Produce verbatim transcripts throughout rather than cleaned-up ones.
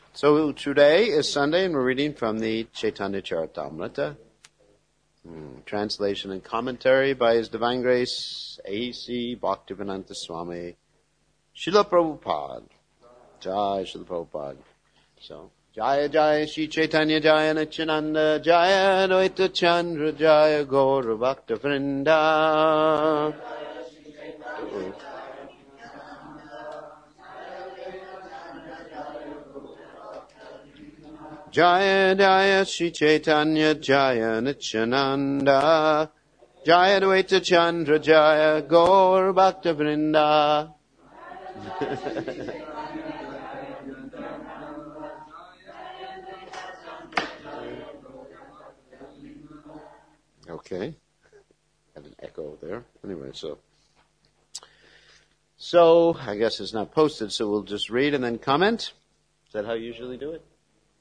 So today is Sunday, and we're reading from the Chaitanya Charitamrita, hmm, translation and commentary by His Divine Grace A C Bhaktivedanta Swami Srila Prabhupada. Jai Srila Prabhupada. So, Jaya Jaya Shri Chaitanya Jaya Nityananda Jaya Advaita Chandra Jaya Gaura Bhakta Vrinda. Jaya Jaya Shri Chaitanya Jaya Nityananda Jaya Advaita Chandra Jaya Gaur Bhakta Vrinda. Okay. Had an echo there. Anyway, so So I guess it's not posted, so we'll just read and then comment. Is that how you usually do it?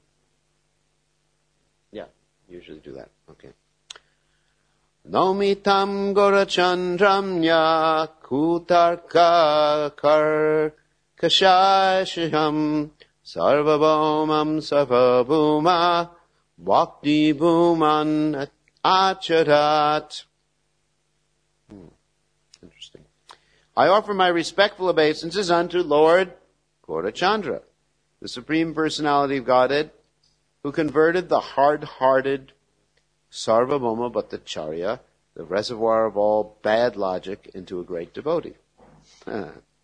Yeah, usually do that. Okay. Nomitam Gorachandramya Kutarka Kar Kashasham Sarvabhaumam Sarvabhuma Bhakti Bhuman Acharat. Hmm. Interesting. I offer my respectful obeisances unto Lord Gaurachandra, the Supreme Personality of Godhead, who converted the hard-hearted Sarvabhauma Bhattacharya, the reservoir of all bad logic, into a great devotee. uh,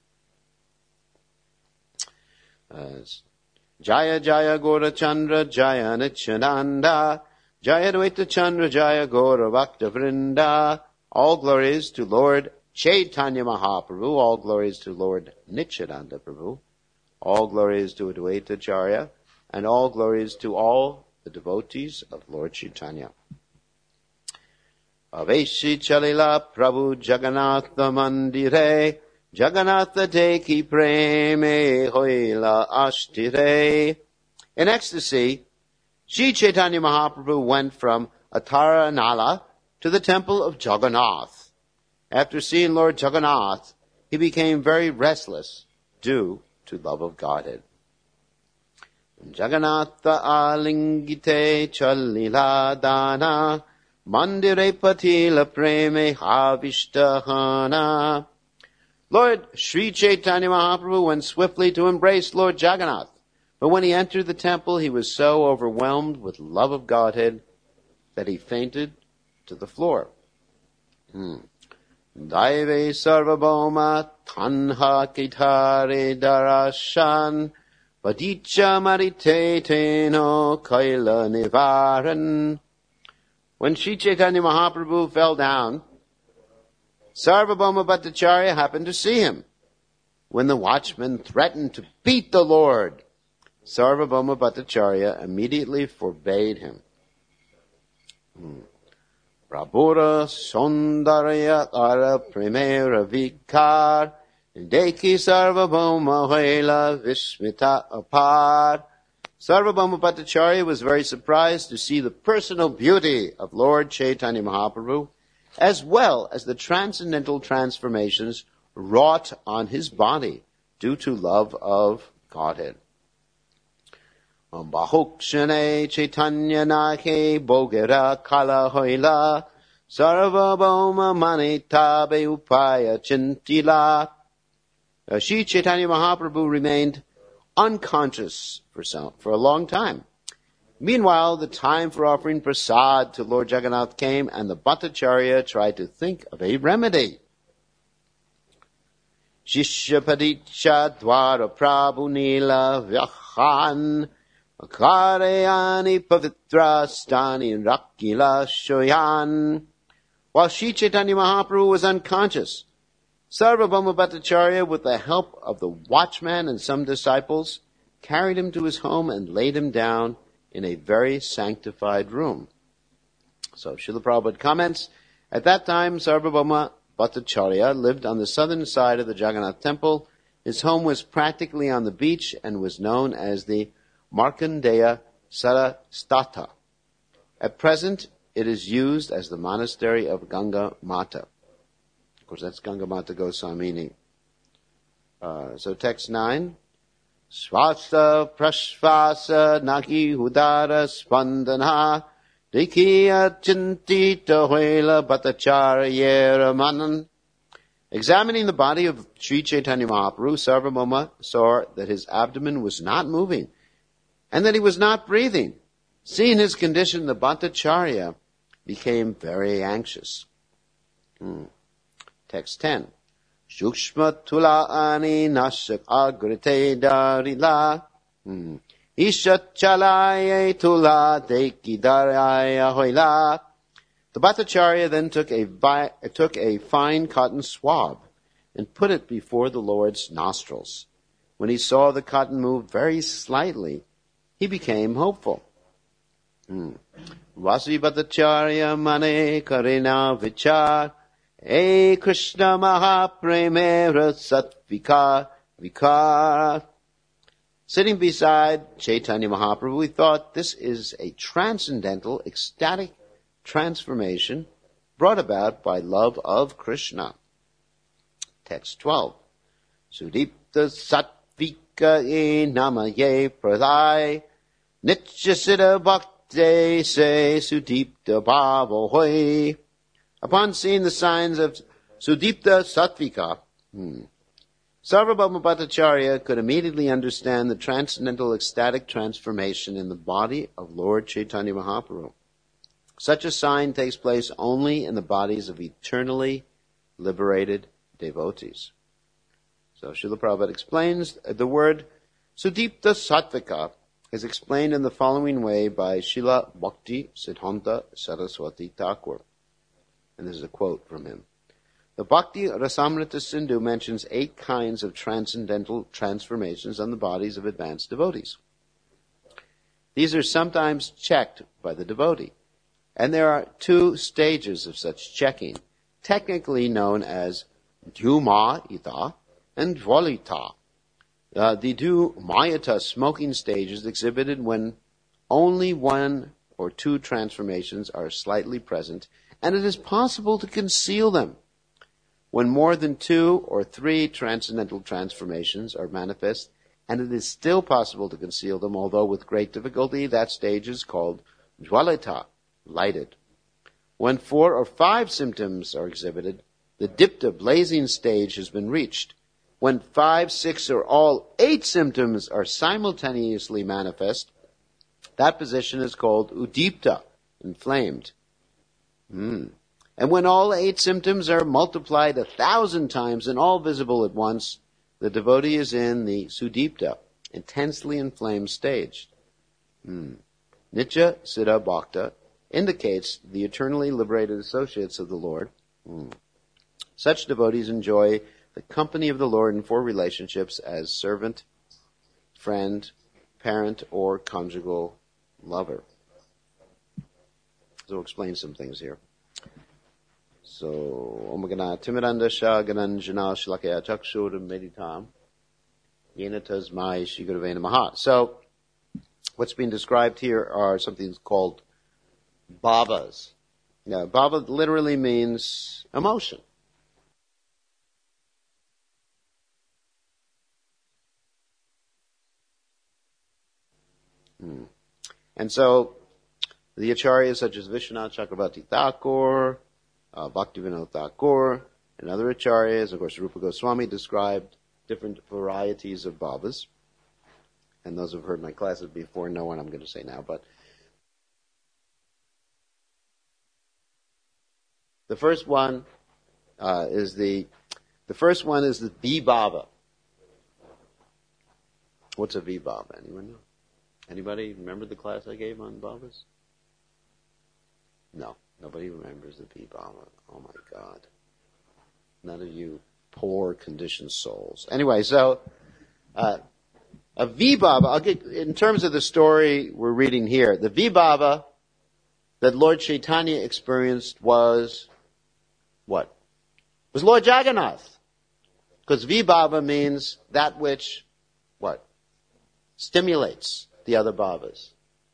Jaya Jaya Gaurachandra Jaya Nityananda Jaya Dvaita Chandra Jaya Gaura Bhakta Vrinda. All glories to Lord Chaitanya Mahaprabhu, all glories to Lord Nityananda Prabhu, all glories to Advaita Acharya, and all glories to all the devotees of Lord Chaitanya. Aveshi Chalila Prabhu Jagannatha Mandire Jagannatha Deki Preme Hoila Ashtire. In ecstasy, Sri Chaitanya Mahaprabhu went from Atara Nala to the temple of Jagannath. After seeing Lord Jagannath, he became very restless due to love of Godhead. Jagannatha alingite chalila dana mandire patila preme havishtahana. Lord Sri Chaitanya Mahaprabhu went swiftly to embrace Lord Jagannath, but when he entered the temple, he was so overwhelmed with love of Godhead that he fainted to the floor. Hmm. Daive sarvabhauma tanha kitare darashan Vadicha marite teno kaila nivaran. When Sri Chaitanya Mahaprabhu fell down, Sarvabhauma Bhattacharya happened to see him. When the watchman threatened to beat the Lord, Sarvabhauma Bhattacharya immediately forbade him. Prabhura Sondaraya Ara Primera Vikar Deki Sarvabhauma Haila Vishmita Apar. Sarvabhauma Bhattacharya was very surprised to see the personal beauty of Lord Chaitanya Mahaprabhu, as well as the transcendental transformations wrought on his body due to love of Godhead. Bahukshane Chaitanya Nake Bogera Kala Hoila Sarvabhauma Manitabe Upaya Chintila. Uh, Sri Chaitanya Mahaprabhu remained unconscious for some, for a long time. Meanwhile, the time for offering prasad to Lord Jagannath came, and the Bhattacharya tried to think of a remedy. Shishya Padicha Dwara Prabhu Nila Vyakhan Akarayani Pavitra Stani Rakila Shoyan. While Sri Chaitanya Mahaprabhu was unconscious, Sarvabhauma Bhattacharya, with the help of the watchman and some disciples, carried him to his home and laid him down in a very sanctified room. So Srila Prabhupada comments, at that time Sarvabhauma Bhattacharya lived on the southern side of the Jagannath temple. His home was practically on the beach and was known as the Markandeya Sarastata. At present, it is used as the monastery of Ganga Mata. Of course, that's Ganga Mata Goswamini. Uh, so text nine. Swasa prashvasa naki hudara spandana dikiya chintita huela bhattacharya manan. Examining the body of Sri Chaitanya Mahaprabhu, Sarvabhauma saw that his abdomen was not moving and that he was not breathing. Seeing his condition, the Bhattacharya became very anxious. Hmm. Text ten. Shukshma tula ani nashak agrite darila. Hmm. Ishat chalaye tula deki daraya hoila. The Bhattacharya then took a, vi- took a fine cotton swab and put it before the Lord's nostrils. When he saw the cotton move very slightly, he became hopeful. Hmm. Vasi Bhattacharya mane karina vichar e Krishna mahapremera satvika vikar. Sitting beside Chaitanya Mahaprabhu, we thought this is a transcendental, ecstatic transformation brought about by love of Krishna. Text twelve. Sudipta sattvika e namaye pradai nityasita bhakti se sudipta bhava hoy. Upon seeing the signs of Sudipta Sattvika, hmm, Sarvabhauma Bhattacharya could immediately understand the transcendental ecstatic transformation in the body of Lord Chaitanya Mahaprabhu. Such a sign takes place only in the bodies of eternally liberated devotees. So Srila Prabhupada explains the word Sudipta Sattvika is explained in the following way by Srila Bhakti Siddhanta Saraswati Thakur. And this is a quote from him. The Bhakti Rasamrita Sindhu mentions eight kinds of transcendental transformations on the bodies of advanced devotees. These are sometimes checked by the devotee. And there are two stages of such checking, technically known as Dhyuma-ita and Dvalita. Uh, the Dhyuma-ita smoking stage is exhibited when only one or two transformations are slightly present, and it is possible to conceal them. When more than two or three transcendental transformations are manifest, and it is still possible to conceal them, although with great difficulty, that stage is called Dvalita, lighted. When four or five symptoms are exhibited, the Dipta, blazing stage, has been reached. When five, six, or all eight symptoms are simultaneously manifest, that position is called Udipta, inflamed. Hmm. And when all eight symptoms are multiplied a thousand times and all visible at once, the devotee is in the Sudipta, intensely inflamed stage. Hmm. Nitya Siddha Bhakta indicates the eternally liberated associates of the Lord. Hmm. Such devotees enjoy the company of the Lord in four relationships as servant, friend, parent, or conjugal lover. So we'll explain some things here. So, Om Gana Timiranda Shah Gananjana Shlakaya Chakshur Meditam Yena Tasmai Shri Gurave Namaha. So, what's being described here are something called bhavas. Now, bhava literally means emotion. Hmm. And so, the acharyas such as Vishwanath Chakravarti Thakur, uh, Bhaktivinoda Thakur, and other acharyas, of course Rupa Goswami described different varieties of bhavas. And those who have heard my classes before know what I'm going to say now. But the first one uh, is the the first one is the vibhava. What's a vibhava? Anyone know? Anybody remember the class I gave on bhavas? No, nobody remembers the vibhava. Oh my God. None of you poor conditioned souls. Anyway, so uh, a vibhava, I'll get, in terms of the story we're reading here, the vibhava that Lord Chaitanya experienced was what? Was Lord Jagannath. Because vibhava means that which, what? Stimulates the other bhavas.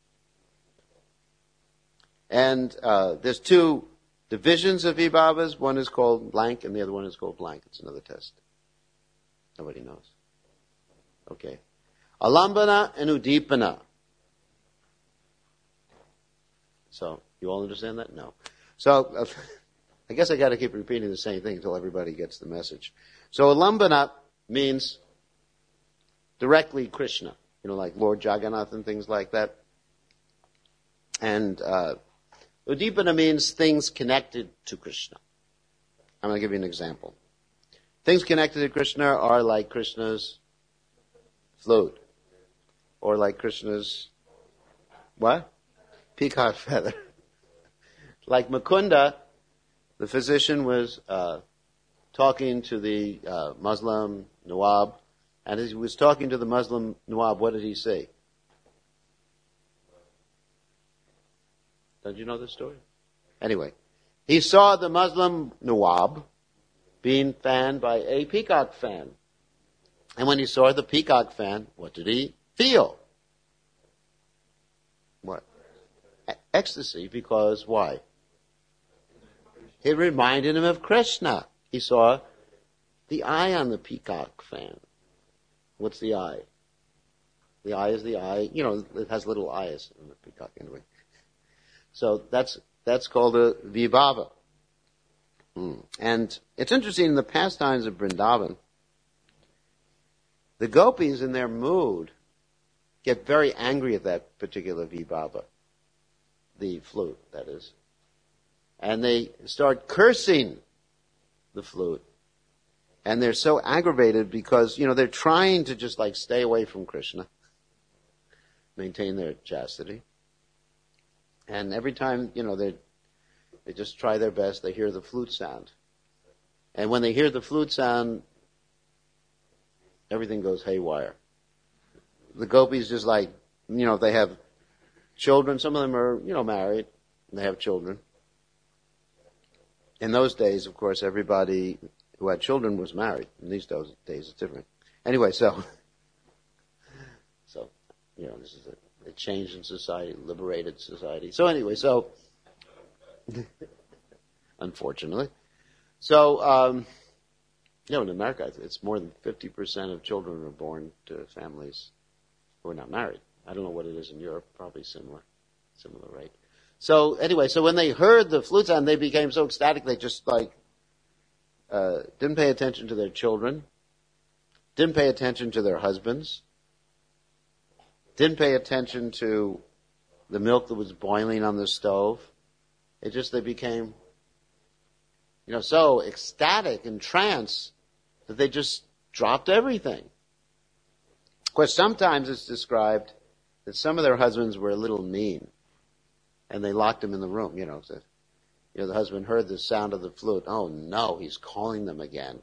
And uh, there's two divisions of vibhavas. One is called blank and the other one is called blank. It's another test. Nobody knows. Okay. Alambana and Udipana. So, you all understand that? No. So, uh, I guess I got to keep repeating the same thing until everybody gets the message. So, Alambana means directly Krishna. You know, like Lord Jagannath and things like that. And uh, Udipana means things connected to Krishna. I'm going to give you an example. Things connected to Krishna are like Krishna's flute. Or like Krishna's, what? Peacock feather. Like Mukunda, the physician was uh, talking to the uh, Muslim Nawab, and as he was talking to the Muslim Nawab, what did he say? Don't you know this story? Anyway, he saw the Muslim Nawab being fanned by a peacock fan. And when he saw the peacock fan, what did he feel? What? E- ecstasy, because why? It reminded him of Krishna. He saw the eye on the peacock fan. What's the eye? The eye is the eye. You know, it has little eyes in the peacock anyway. So that's that's called a vibhava. Hmm. And it's interesting, in the pastimes of Vrindavan, the gopis in their mood get very angry at that particular vibhava, the flute, that is. And they start cursing the flute. And they're so aggravated because, you know, they're trying to just like stay away from Krishna, maintain their chastity. And every time, you know, they they just try their best, they hear the flute sound. And when they hear the flute sound, everything goes haywire. The gopis just like, you know, they have children. Some of them are, you know, married, and they have children. In those days, of course, everybody who had children was married. In these days, it's different. Anyway, so, so, you know, this is a, a change in society, liberated society. So anyway, so, unfortunately. So, um, you know, in America, it's more than fifty percent of children are born to families who are not married. I don't know what it is in Europe, probably similar, similar rate. So anyway, so when they heard the flute sound, they became so ecstatic, they just like, uh, didn't pay attention to their children, didn't pay attention to their husbands, didn't pay attention to the milk that was boiling on the stove. It just, they became, you know, so ecstatic and trance that they just dropped everything. Of course, sometimes it's described that some of their husbands were a little mean, and they locked them in the room, you know. So, you know, the husband heard the sound of the flute. Oh no, he's calling them again.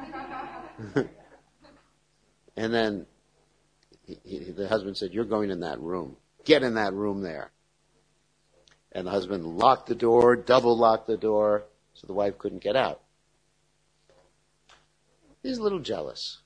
And then he, he, the husband said, "You're going in that room. Get in that room there." And the husband locked the door, double locked the door, so the wife couldn't get out. He's a little jealous.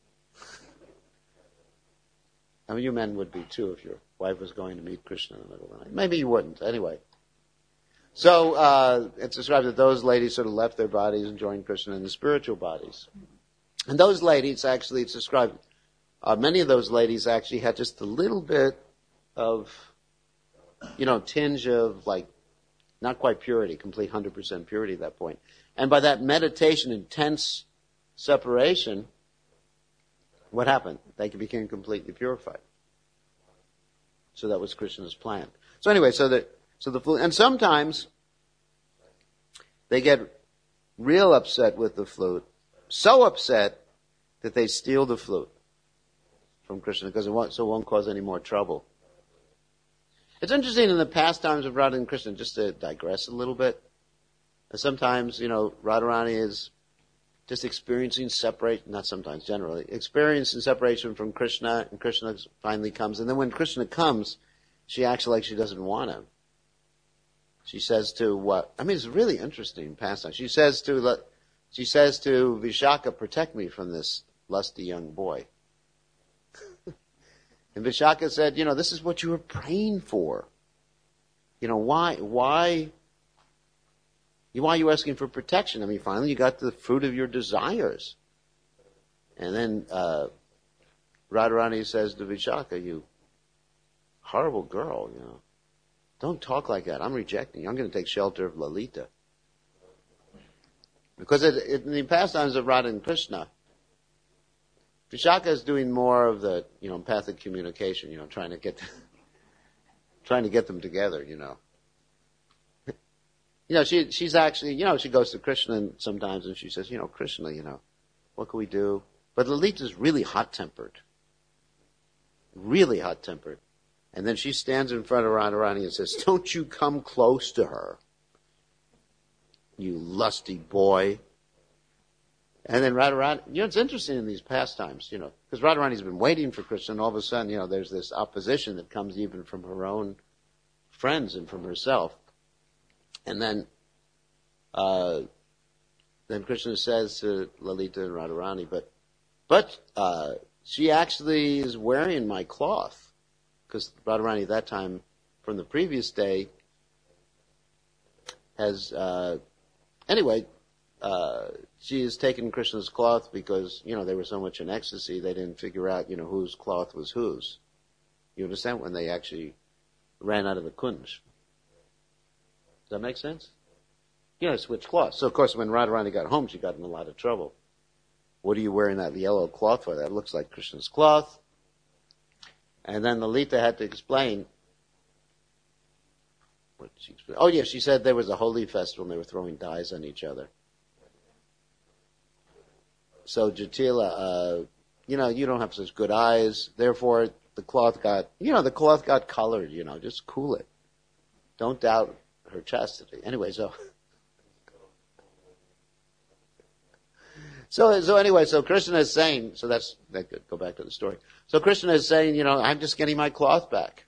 I mean, you men would be too if your wife was going to meet Krishna in the middle of the night. Maybe you wouldn't, anyway. So uh, it's described that those ladies sort of left their bodies and joined Krishna in the spiritual bodies. And those ladies, actually, it's described, uh, many of those ladies actually had just a little bit of, you know, tinge of like, not quite purity, complete one hundred percent purity at that point. And by that meditation, intense separation, what happened? They became completely purified. So that was Krishna's plan. So anyway, so that so the flute, and sometimes they get real upset with the flute, so upset that they steal the flute from Krishna because it won't, so it won't cause any more trouble. It's interesting in the pastimes of Radha and Krishna, just to digress a little bit. Sometimes, you know, Radharani is just experiencing separation, not sometimes, generally, experiencing separation from Krishna, and Krishna finally comes. And then when Krishna comes, she acts like she doesn't want him. She says to what? I mean, it's really interesting pastime. She says to, she says to Vishaka, "Protect me from this lusty young boy." And Vishaka said, "You know, this is what you were praying for. You know, why, why, why are you asking for protection? I mean, finally you got the fruit of your desires." And then uh, Radharani says to Vishaka, you horrible girl, you know. Don't talk like that. I'm rejecting you. I'm going to take shelter of Lalita. Because it, it, in the pastimes of Radha and Krishna, Vishaka is doing more of the, you know, empathic communication, you know, trying to get, trying to get them together, you know. You know, she, she's actually, you know, she goes to Krishna sometimes and she says, you know, Krishna, you know, what can we do? But Lalita's really hot-tempered. Really hot-tempered. And then she stands in front of Radharani and says, don't you come close to her, you lusty boy. And then Radharani, you know, it's interesting in these pastimes, you know, because Radharani's been waiting for Krishna, and all of a sudden, you know, there's this opposition that comes even from her own friends and from herself. And then, uh, then Krishna says to Lalita and Radharani, but, but, uh, she actually is wearing my cloth. Because Radharani at that time, from the previous day, has, uh, anyway, uh, she has taken Krishna's cloth because, you know, they were so much in ecstasy, they didn't figure out, you know, whose cloth was whose. You understand? When they actually ran out of the kunj. Does that make sense? You know, switch cloths. So, of course, when Radharani got home, she got in a lot of trouble. What are you wearing that yellow cloth for? That looks like Krishna's cloth. And then Lalita had to explain. What did she explain? Oh, yeah, she said there was a holy festival and they were throwing dyes on each other. So, Jatila, uh, you know, you don't have such good eyes. Therefore, the cloth got, you know, the cloth got colored, you know, just cool it. Don't doubt her chastity. Anyway, so. So, so anyway, so Krishna is saying, so that's, that could go back to the story. So Krishna is saying, you know, I'm just getting my cloth back.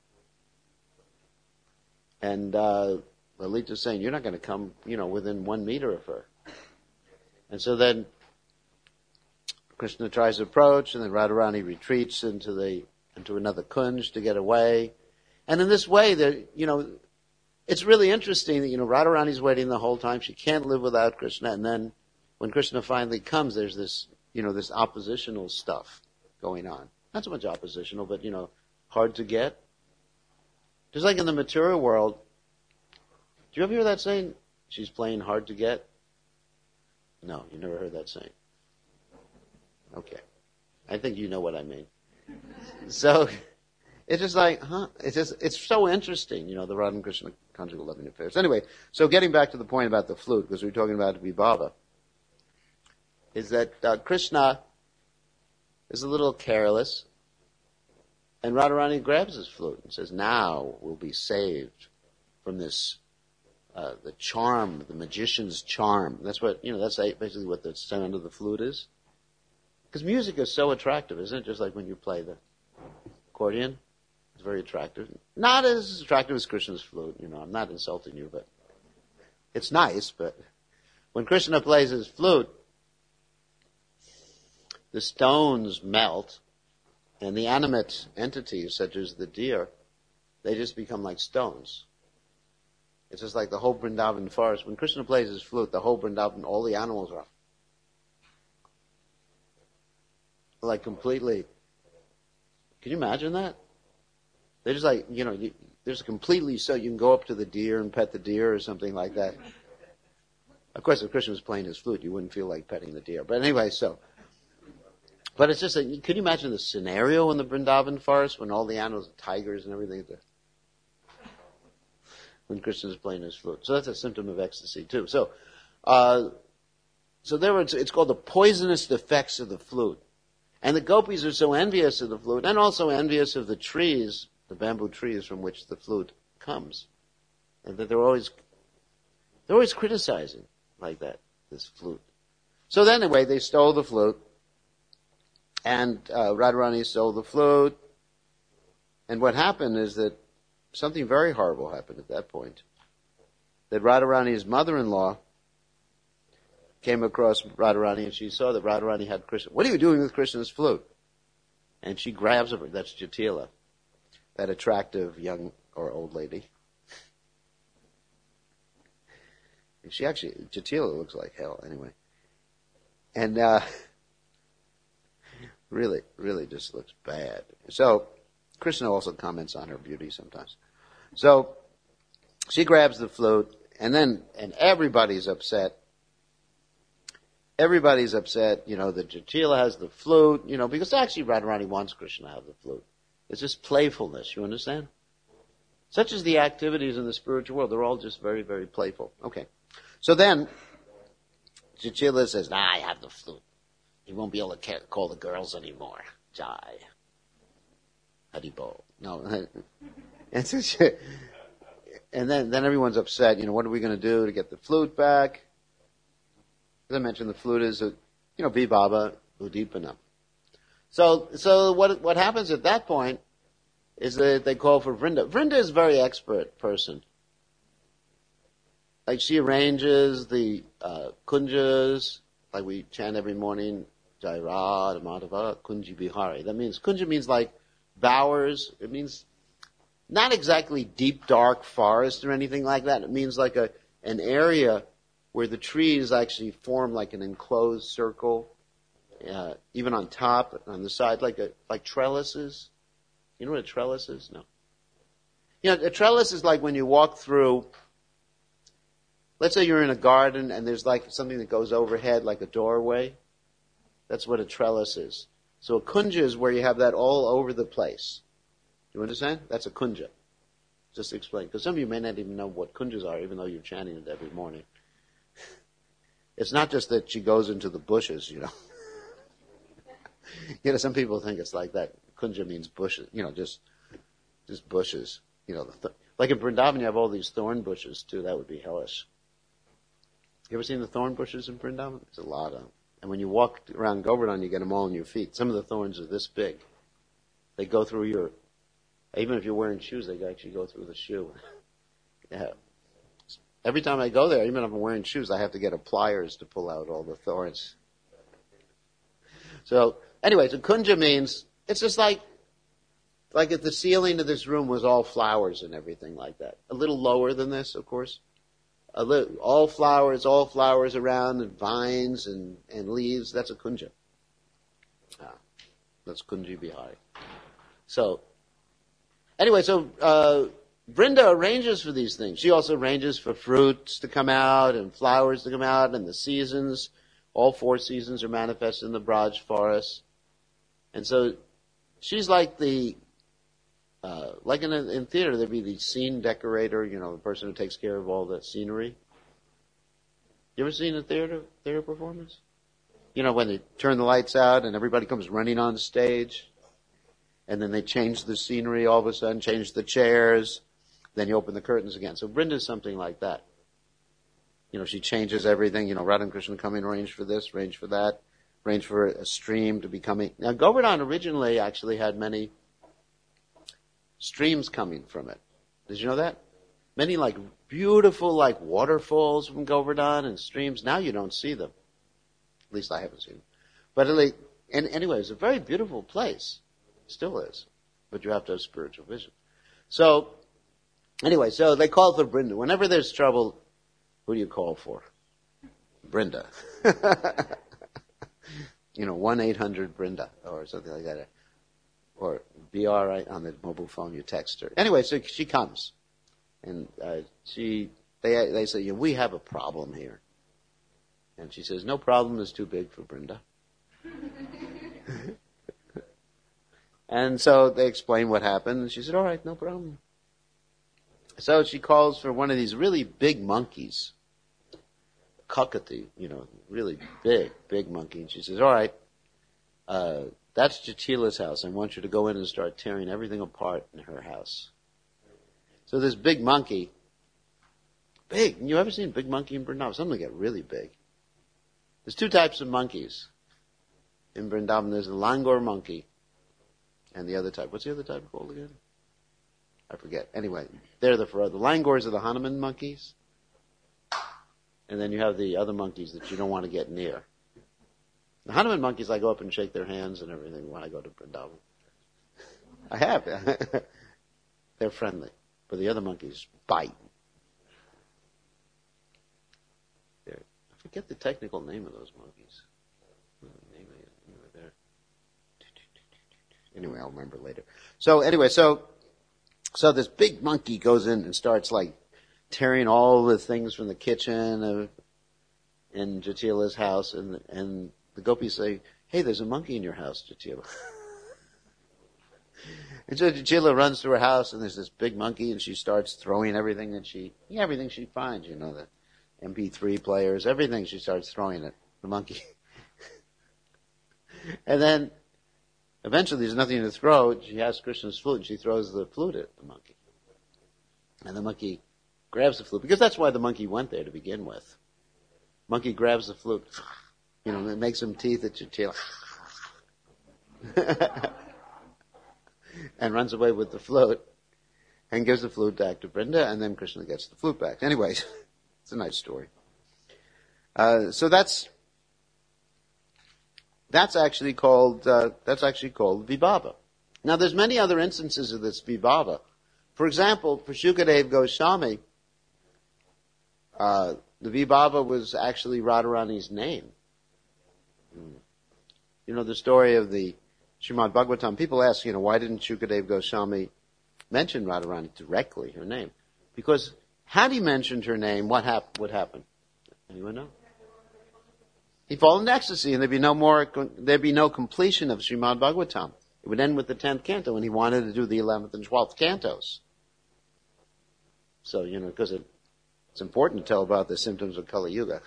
And, uh, Lalita's saying, you're not going to come, you know, within one meter of her. And so then Krishna tries to approach, and then Radharani retreats into the, into another kunj to get away. And in this way, there, you know, it's really interesting that, you know, Radharani's waiting the whole time. She can't live without Krishna. And then when Krishna finally comes, there's this, you know, this oppositional stuff going on. Not so much oppositional, but, you know, hard to get. Just like in the material world, do you ever hear that saying, she's playing hard to get? No, you never heard that saying. Okay. I think you know what I mean. So, it's just like, huh? It's just, it's so interesting, you know, the Radha and Krishna conjugal loving affairs. Anyway, so getting back to the point about the flute, because we were talking about Vibhava, is that uh, Krishna is a little careless, and Radharani grabs his flute and says, now we'll be saved from this, uh, the charm, the magician's charm. That's what, you know, that's basically what the sound of the flute is. Because music is so attractive, isn't it? Just like when you play the accordion. It's very attractive. Not as attractive as Krishna's flute, you know, I'm not insulting you, but it's nice, but when Krishna plays his flute, the stones melt, and the animate entities, such as the deer, they just become like stones. It's just like the whole Vrindavan forest. When Krishna plays his flute, the whole Vrindavan, all the animals are like completely. Can you imagine that? They're just like, you know, you, there's completely, so you can go up to the deer and pet the deer or something like that. Of course, if Krishna was playing his flute, you wouldn't feel like petting the deer. But anyway, so. But it's just, a, can you imagine the scenario in the Vrindavan forest when all the animals, the tigers and everything, the, when Krishna is playing his flute? So that's a symptom of ecstasy too. So, uh, so there it's, it's called the poisonous effects of the flute. And the gopis are so envious of the flute, and also envious of the trees, the bamboo trees from which the flute comes. And that they're always, they're always criticizing like that, this flute. So then anyway, they stole the flute. And uh, Radharani stole the flute. And what happened is that something very horrible happened at that point. That Radharani's mother-in-law came across Radharani and she saw that Radharani had Krishna. What are you doing with Krishna's flute? And she grabs her. That's Jatila, that attractive young or old lady. And she actually, Jatila looks like hell anyway. And, uh, Really, really just looks bad. So, Krishna also comments on her beauty sometimes. So, she grabs the flute, and then, and everybody's upset. Everybody's upset, you know, that Jatila has the flute, you know, because actually Radharani wants Krishna to have the flute. It's just playfulness, you understand? Such as the activities in the spiritual world. They're all just very, very playful. Okay. So then, Jatila says, nah, I have the flute. He won't be able to call the girls anymore. Jai. Haribol. No. And, so she, and then, then everyone's upset. You know, what are we going to do to get the flute back? As I mentioned, the flute is a, you know, Vibhava Udipana. So, so what, what happens at that point is that they call for Vrinda. Vrinda is a very expert person. Like she arranges the uh, kunjas, like we chant every morning, Jai Radha Madhava Kunji Bihari. That means, kunja means like bowers. It means not exactly deep, dark forest or anything like that. It means like a an area where the trees actually form like an enclosed circle, uh, even on top, on the side, like a like trellises. You know what a trellis is? No. You know, a trellis is like when you walk through, let's say you're in a garden and there's like something that goes overhead, like a doorway. That's what a trellis is. So a kunja is where you have that all over the place. Do you understand? That's a kunja. Just to explain. Because some of you may not even know what kunjas are, even though you're chanting it every morning. It's not just that she goes into the bushes, you know. You know, some people think it's like that. Kunja means bushes, you know, just just bushes. You know, the th- like in Vrindavan, you have all these thorn bushes too. That would be hellish. You ever seen the thorn bushes in Vrindavan? There's a lot of them. And when you walk around Govardhan, you get them all on your feet. Some of the thorns are this big. They go through your, even if you're wearing shoes, they actually go through the shoe. Yeah. Every time I go there, even if I'm wearing shoes, I have to get a pliers to pull out all the thorns. So, anyway, so kunja means, it's just like, like if the ceiling of this room was all flowers and everything like that. A little lower than this, of course. A little, all flowers, all flowers around, and vines and, and leaves. That's a kunja. Ah, that's Kunji Bihari. So, anyway, so uh, Vrinda arranges for these things. She also arranges for fruits to come out and flowers to come out and the seasons. All four seasons are manifested in the Braj forest. And so she's like the, uh, like in, in theater, there'd be the scene decorator, you know, the person who takes care of all the scenery. You ever seen a theater, theater performance? You know, when they turn the lights out and everybody comes running on stage, and then they change the scenery all of a sudden, change the chairs, then you open the curtains again. So Vrinda's something like that. You know, she changes everything. You know, Radha and Krishna come in, arrange for this, arrange for that, arrange for a stream to be coming. Now, Govardhan originally actually had many streams coming from it. Did you know that? Many like beautiful like waterfalls from Govardhan and streams. Now you don't see them. At least I haven't seen them. But like, and anyway, it's a very beautiful place. Still is. But you have to have spiritual vision. So, anyway, so they call for Brinda. Whenever there's trouble, who do you call for? Brinda. You know, one eight hundred Brinda or something like that. Or B R I on the mobile phone, you text her. Anyway, so she comes. And uh, she, they they say, yeah, we have a problem here. And she says, no problem is too big for Brinda. And so they explain what happened. And she said, all right, no problem. So she calls for one of these really big monkeys. Kakati, you know, really big, big monkey. And she says, all right, uh, that's Jatila's house. I want you to go in and start tearing everything apart in her house. So this big monkey, big. You ever seen a big monkey in Vrindavan? Some of them get really big. There's two types of monkeys in Vrindavan. There's the Langor monkey and the other type. What's the other type called again? I forget. Anyway, they're the, the Langors are the Hanuman monkeys. And then you have the other monkeys that you don't want to get near. The Hanuman monkeys, I go up and shake their hands and everything when I go to Vrindavan. I have. They're friendly. But the other monkeys bite. They're, I forget the technical name of those monkeys. What was the name of it? They were there. Anyway, I'll remember later. So anyway, so so this big monkey goes in and starts like tearing all the things from the kitchen of in Jatila's house, and and the gopis say, "Hey, there's a monkey in your house, Jatila." And so Jatila runs to her house, and there's this big monkey, and she starts throwing everything that she, yeah, everything she finds, you know, the M P three players, everything she starts throwing at the monkey. And then eventually there's nothing to throw. She has Krishna's flute, and she throws the flute at the monkey. And the monkey grabs the flute, because that's why the monkey went there to begin with. Monkey grabs the flute, you know, it makes some teeth at Jatila. And runs away with the flute, and gives the flute back to Brinda, and then Krishna gets the flute back. Anyways, it's a nice story. Uh, so that's that's actually called uh, that's actually called Vibhava. Now, there's many other instances of this Vibhava. For example, for Shukadev Goswami, uh, the Vibhava was actually Radharani's name. You know the story of the Srimad Bhagavatam. People ask, you know, why didn't Shukadev Goswami mention Radharani directly, her name? Because had he mentioned her name, what hap- would happen? Anyone know? He'd fall into ecstasy, and there'd be no more, there'd be no completion of Srimad Bhagavatam. It would end with the tenth canto, and he wanted to do the eleventh and twelfth cantos. So, you know, because it, it's important to tell about the symptoms of Kali Yuga.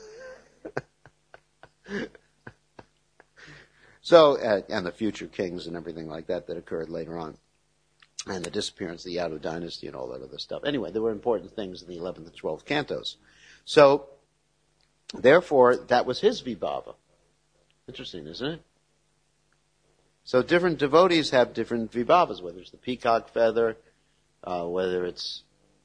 So, uh, and the future kings and everything like that that occurred later on. And the disappearance of the Yadu dynasty and all that other stuff. Anyway, there were important things in the eleventh and twelfth cantos. So, therefore, that was his Vibhava. Interesting, isn't it? So different devotees have different Vibhavas, whether it's the peacock feather, uh, whether it's,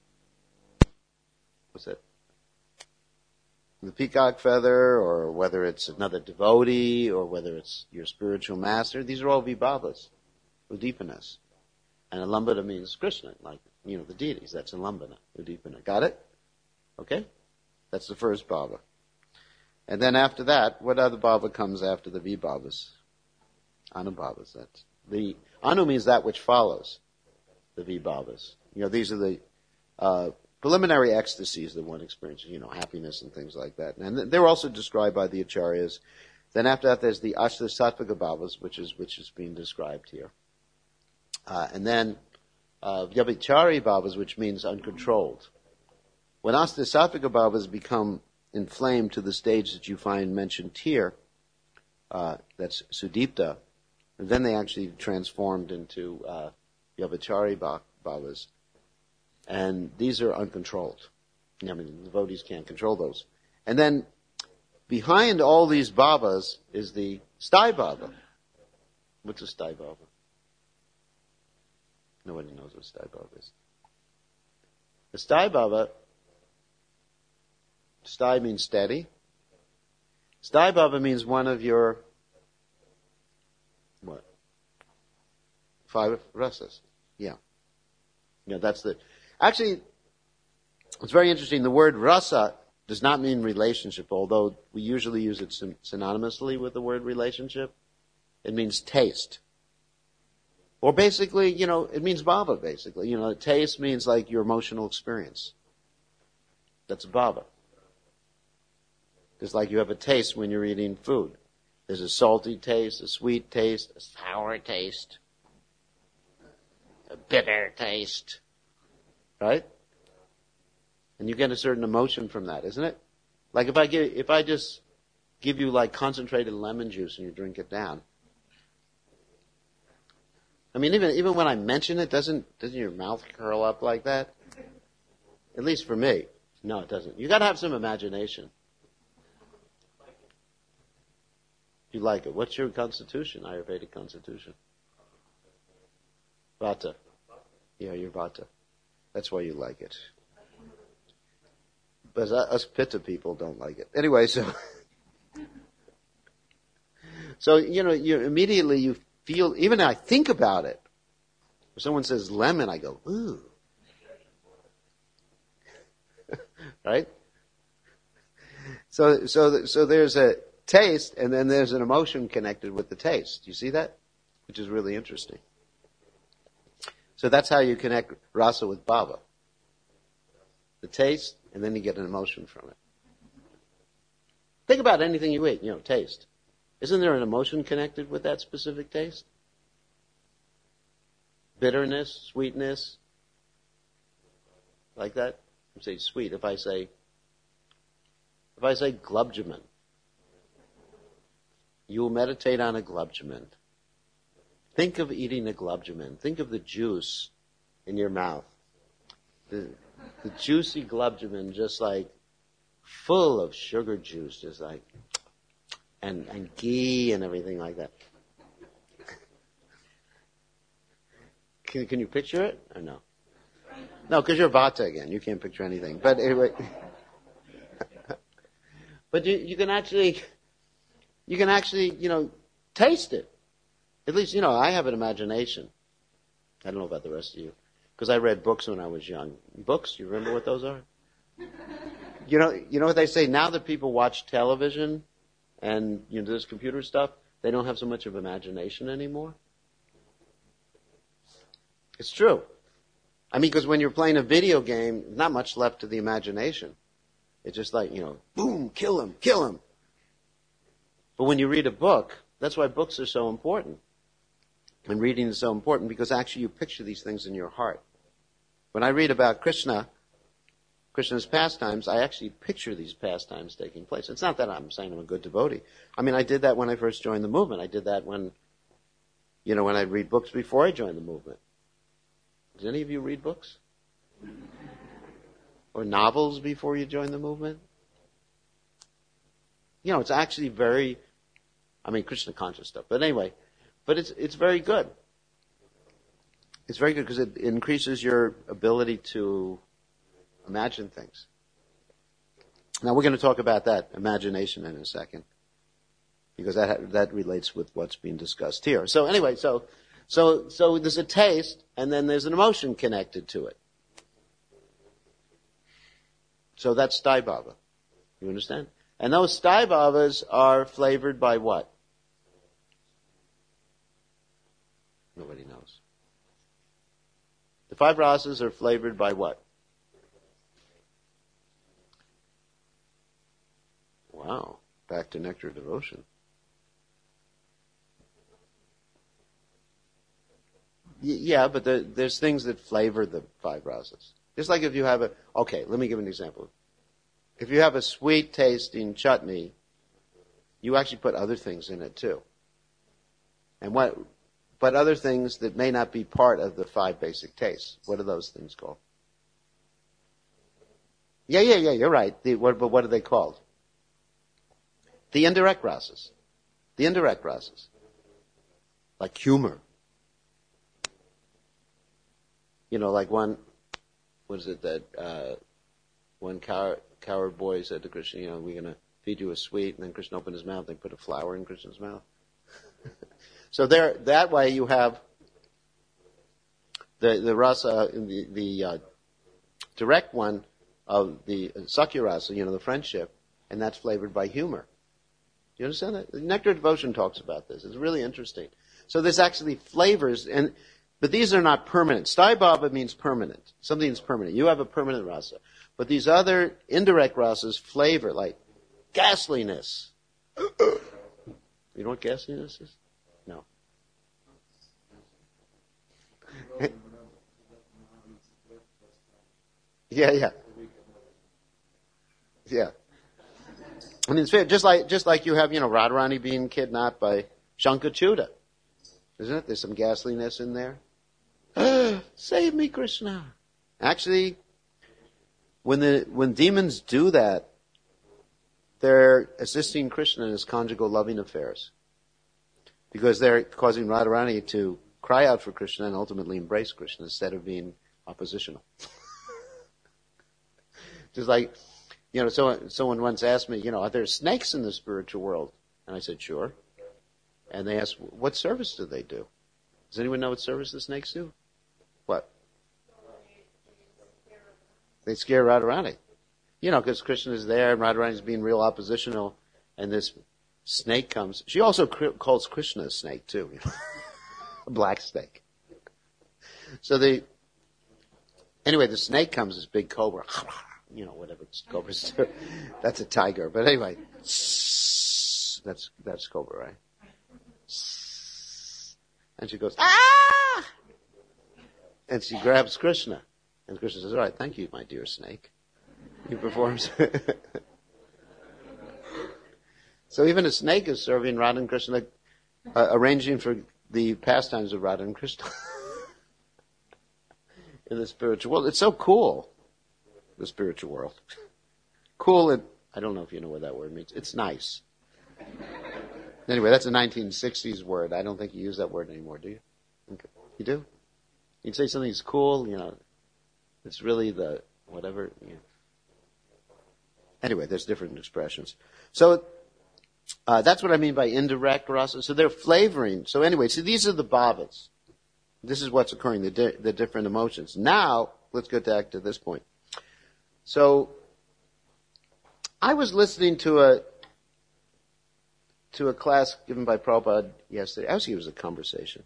what's that? The peacock feather, or whether it's another devotee, or whether it's your spiritual master. These are all Vibhavas, Udipanas. And Alambana means Krishna, like, you know, the deities. That's Alambana, Udipana. Got it? Okay? That's the first bhava. And then after that, what other bhava comes after the Vibhavas? Anubhavas. That's the Anu means that which follows the Vibhavas. You know, these are the uh, preliminary ecstasies that one experiences, you know, happiness and things like that. And they're also described by the acharyas. Then after that, there's the Ashta Sattvika Bhavas, which is which is being described here. Uh, and then uh, Vyabhichari Bhavas, which means uncontrolled. When Ashta Sattvika Bhavas become inflamed to the stage that you find mentioned here, uh, that's Sudipta, and then they actually transformed into uh, Vyabhichari Bhavas. And these are uncontrolled. I mean, the devotees can't control those. And then behind all these bhavas is the sthai bhava. What's a sthai bhava? Nobody knows what sthai bhava is. The sthai bhava, sthai means steady. Sthai bhava means one of your, what? Five rasas. Yeah. Yeah, that's the, actually, it's very interesting. The word rasa does not mean relationship, although we usually use it synonymously with the word relationship. It means taste. Or basically, you know, it means bhava, basically. You know, taste means like your emotional experience. That's bhava. It's like you have a taste when you're eating food. There's a salty taste, a sweet taste, a sour taste, a bitter taste. Right? And you get a certain emotion from that, isn't it? Like if I give, if I just give you like concentrated lemon juice and you drink it down. I mean, even even when I mention it, doesn't doesn't your mouth curl up like that? At least for me. No, it doesn't. You got to have some imagination. You like it. What's your constitution, Ayurvedic constitution? Vata. Yeah, your Vata. That's why you like it. But us Pitta people don't like it. Anyway, so... so, you know, you immediately you feel, even I think about it. If someone says lemon, I go, ooh. Right? So, so, so there's a taste, and then there's an emotion connected with the taste. You see that? which is really interesting. So that's how you connect rasa with bhava. The taste, and then you get an emotion from it. Think about anything you eat, you know, taste. Isn't there an emotion connected with that specific taste? Bitterness, sweetness, like that. I say sweet. If I say, if I say glubjamin, you will meditate on a glubjamin. Think of eating a glubjamin. Think of the juice in your mouth. The, the juicy glubjamin, just like full of sugar juice, just like, and, and ghee and everything like that. Can, can you picture it or no? No, because you're Vata again. You can't picture anything. But anyway, but you, you can actually, you can actually, you know, taste it. At least, you know, I have an imagination. I don't know about the rest of you, because I read books when I was young. Books, you remember what those are? You know, you know what they say now that people watch television and you know this computer stuff, they don't have so much of imagination anymore. It's true. I mean, because when you're playing a video game, not much left to the imagination. It's just like, you know, boom, kill him, kill him. But when you read a book, that's why books are so important. And reading is so important because actually you picture these things in your heart. When I read about Krishna, Krishna's pastimes, I actually picture these pastimes taking place. It's not that I'm saying I'm a good devotee. I mean, I did that when I first joined the movement. I did that when, you know, when I'd read books before I joined the movement. Did any of you read books? Or novels before you joined the movement? You know, it's actually very, I mean, Krishna conscious stuff. But anyway, but it's it's very good. It's very good because it increases your ability to imagine things. Now we're going to talk about that imagination in a second, because that that relates with what's being discussed here. So anyway, so so so there's a taste, and then there's an emotion connected to it. So that's sthai bhava. You understand? And those sthai bhavas are flavored by what? Nobody knows. The five rasas are flavored by what? Wow. Back to nectar devotion. Y- yeah, but the, there's things that flavor the five rasas. Just like if you have a, okay, let me give an example. If you have a sweet tasting chutney, you actually put other things in it too. And what, but other things that may not be part of the five basic tastes. What are those things called? Yeah, yeah, yeah, you're right. The, what, but what are they called? The indirect rasas. The indirect rasas. Like humor. You know, like one, what is it that, uh, one coward, coward boy said to Krishna, you know, we're going to feed you a sweet, and then Krishna opened his mouth, they put a flower in Krishna's mouth. So there, that way you have the, the rasa, the, the, uh, direct one of the Sakya rasa, you know, the friendship, and that's flavored by humor. Do you understand that? Nectar Devotion talks about this. It's really interesting. So there's actually flavors, and but these are not permanent. Sthai bhava means permanent. Something that's permanent. You have a permanent rasa. But these other indirect rasas flavor, like ghastliness. You know what ghastliness is? No. yeah, yeah. Yeah. I mean, it's fair. Just like, just like you have, you know, Radharani being kidnapped by Shankachuta. Isn't it? There's some ghastliness in there. Save me, Krishna. Actually, when the, when demons do that, they're assisting Krishna in his conjugal loving affairs. Because they're causing Radharani to cry out for Krishna and ultimately embrace Krishna instead of being oppositional. Just like, you know, someone, someone once asked me, you know, are there snakes in the spiritual world? And I said, sure. And they asked, what service do they do? Does anyone know what service the snakes do? What? They scare Radharani. You know, because Krishna is there and Radharani is being real oppositional, and this snake comes. She also calls Krishna a snake, too. You know? a black snake. So the, anyway, the snake comes, this big cobra, you know, whatever cobras do. That's a tiger. But anyway, that's, that's cobra, right? And she goes, ah! And she grabs Krishna. And Krishna says, all right, thank you, my dear snake. He performs. So even a snake is serving Radha and Krishna, uh, arranging for the pastimes of Radha and Krishna in the spiritual world. It's so cool, the spiritual world. Cool, and I don't know if you know what that word means. It's nice. Anyway, that's a nineteen sixties word. I don't think you use that word anymore, do you? Okay. You do? You'd say something's cool, you know, it's really the whatever. You know. Anyway, there's different expressions. So uh, that's what I mean by indirect rasa. So they're flavoring. So anyway, so these are the bhavas. This is what's occurring, the, di- the different emotions. Now, let's go back to this point. So I was listening to a to a class given by Prabhupada yesterday. Actually, it was a conversation.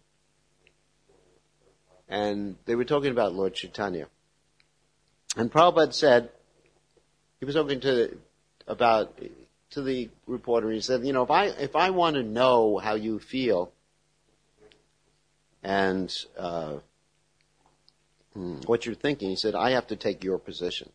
And they were talking about Lord Chaitanya. And Prabhupada said, he was talking to about to the reporter. He said, you know, if I if I want to know how you feel and uh, what you're thinking, he said, I have to take your position.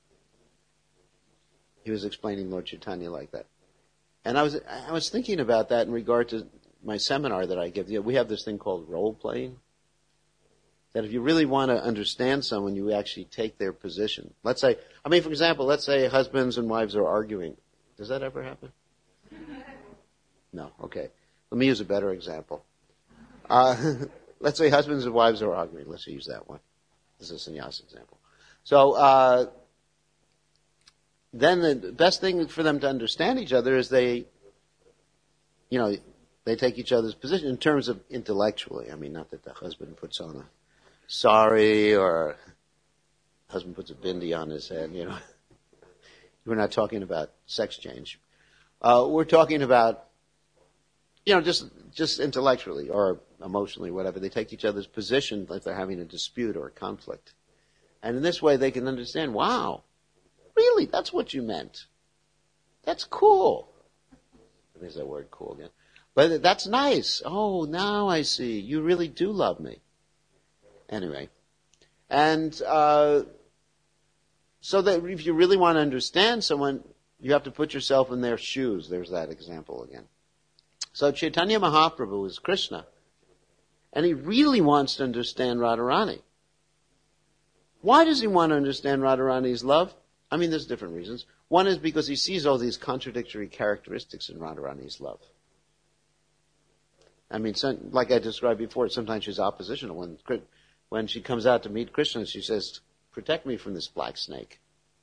He was explaining Lord Chaitanya like that. And I was I was thinking about that in regard to my seminar that I give. You know, we have this thing called role playing. That if you really want to understand someone, you actually take their position. Let's say, I mean, for example, let's say husbands and wives are arguing. Does that ever happen? No. Okay. Let me use a better example. Uh, let's say husbands and wives are arguing. Let's use that one. This is a sannyas example. So, uh, then the best thing for them to understand each other is they, you know, they take each other's position in terms of intellectually. I mean, not that the husband puts on a sorry or husband puts a bindi on his head, you know. We're not talking about sex change. Uh, we're talking about, you know, just just intellectually or emotionally, whatever. They take each other's position if they're having a dispute or a conflict. And in this way they can understand, wow, really, that's what you meant. That's cool. There's that word cool again. But that's nice. Oh, now I see. You really do love me. Anyway. And uh, so that if you really want to understand someone, you have to put yourself in their shoes. There's that example again. So Chaitanya Mahaprabhu is Krishna. And he really wants to understand Radharani. Why does he want to understand Radharani's love? I mean, there's different reasons. One is because he sees all these contradictory characteristics in Radharani's love. I mean, some, like I described before, sometimes she's oppositional. When when she comes out to meet Krishna, she says, protect me from this black snake.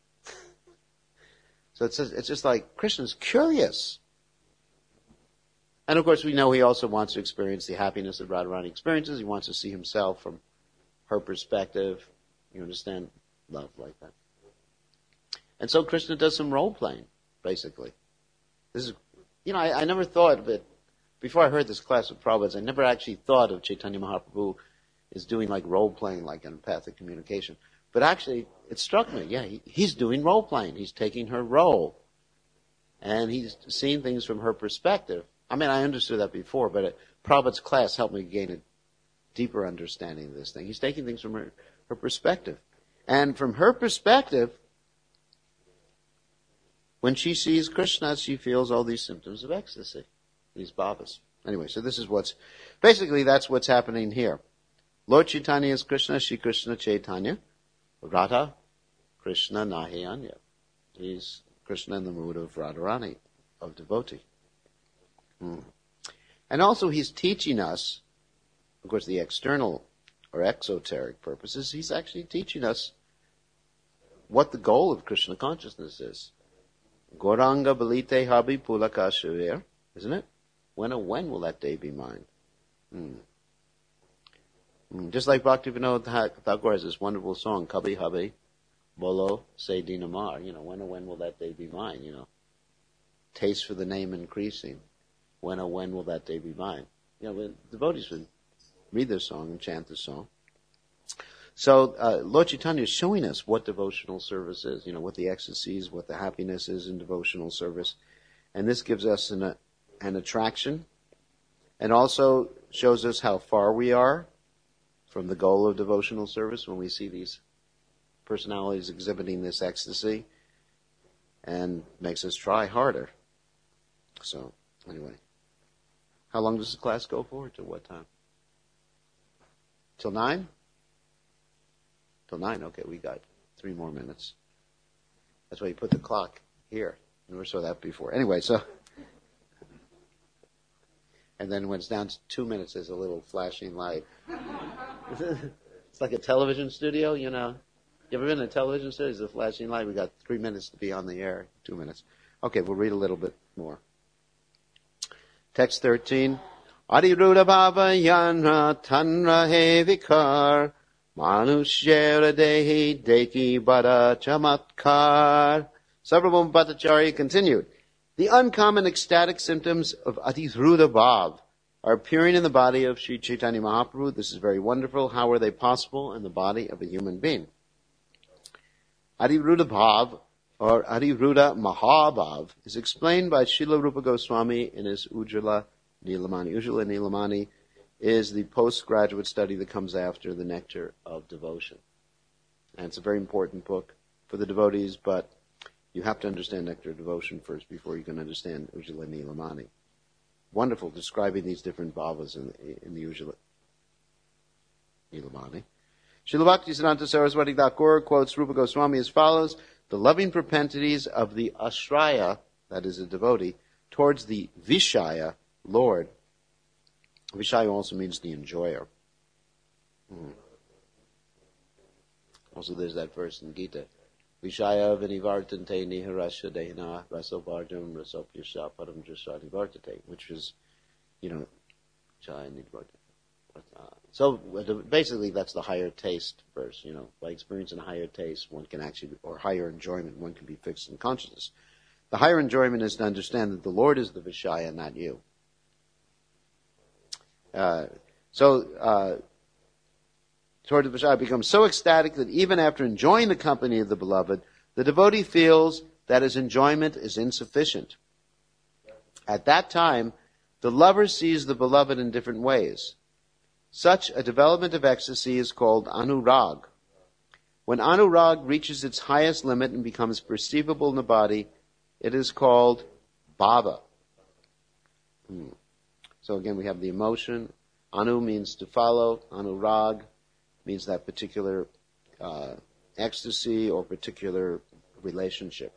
So it's just, it's just like Krishna's curious. And of course, we know he also wants to experience the happiness that Radharani experiences. He wants to see himself from her perspective. You understand love like that. And so Krishna does some role playing, basically. This is, you know, I, I never thought of it, before I heard this class of Prabhupada's, I never actually thought of Chaitanya Mahaprabhu as doing like role playing, like empathic communication. But actually, it struck me, yeah, he, he's doing role playing. He's taking her role. And he's seeing things from her perspective. I mean, I understood that before, but it, Prabhupada's class helped me gain a deeper understanding of this thing. He's taking things from her, her perspective. And from her perspective, when she sees Krishna, she feels all these symptoms of ecstasy, these bhavas. Anyway, so this is what's, basically that's what's happening here. Lord Chaitanya is Krishna, Shri Krishna Chaitanya, Radha, Krishna Nahi Anya. He's Krishna in the mood of Radharani, of devotee. Hmm. And also he's teaching us, of course the external or exoteric purposes, he's actually teaching us what the goal of Krishna consciousness is. Gauranga Balite Habi Pulaka Shavir, isn't it? When or when will that day be mine? Hmm. Hmm. Just like Bhaktivinoda Thakur has this wonderful song, Kabhi Habi Bolo Se Dinamar. You know, when or when will that day be mine? You know, taste for the name increasing. When or when will that day be mine? You know, devotees would read this song and chant this song. So uh, Lord Chaitanya is showing us what devotional service is, you know, what the ecstasy is, what the happiness is in devotional service. And this gives us an, uh, an attraction, and also shows us how far we are from the goal of devotional service when we see these personalities exhibiting this ecstasy, and makes us try harder. So, anyway. How long does the class go for? Till what time? Till nine? Till nine, okay, we got three more minutes. That's why you put the clock here. You never saw that before. Anyway, so... And then when it's down to two minutes, there's a little flashing light. It's like a television studio, you know. You ever been in a television studio? There's a flashing light. We got three minutes to be on the air. Two minutes. Okay, we'll read a little bit more. Text thirteen. Adiruda bhava yanra tanra he vikar manushyera dehi deki bada chamatkar. Sarvabhauma Bhattacharya continued. The uncommon ecstatic symptoms of Adiruda bhav are appearing in the body of Sri Chaitanya Mahaprabhu. This is very wonderful. How are they possible in the body of a human being? Adiruda bhav, or Adiruda Mahabhav, is explained by Srila Rupa Goswami in his Ujjvala Nilamani. Ujjvala Nilamani is the postgraduate study that comes after the Nectar of Devotion. And it's a very important book for the devotees, but you have to understand Nectar of Devotion first before you can understand Ujjvala Nilamani. Wonderful, describing these different bhavas in, in the Ujjvala Nilamani. Srila Bhaktisiddhanta Saraswati Thakur quotes Rupa Goswami as follows: the loving propensities of the Ashraya, that is a devotee, towards the Vishaya, Lord. Vishaya also means the enjoyer. Hmm. Also there's that verse in Gita. Vishaya vinivartante niharasya dehina rasobarjam rasopyasha param jasya nivartate, which is, you know, Vishaya nivartate. So basically that's the higher taste verse, you know. By experiencing a higher taste, one can actually, or higher enjoyment, one can be fixed in consciousness. The higher enjoyment is to understand that the Lord is the Vishaya, not you. Uh, so, uh, toward the Vishaya becomes so ecstatic that even after enjoying the company of the beloved, the devotee feels that his enjoyment is insufficient. At that time, the lover sees the beloved in different ways. Such a development of ecstasy is called anurag. When anurag reaches its highest limit and becomes perceivable in the body, it is called bhava. Hmm. So again, we have the emotion. Anu means to follow. Anurag means that particular uh, ecstasy or particular relationship.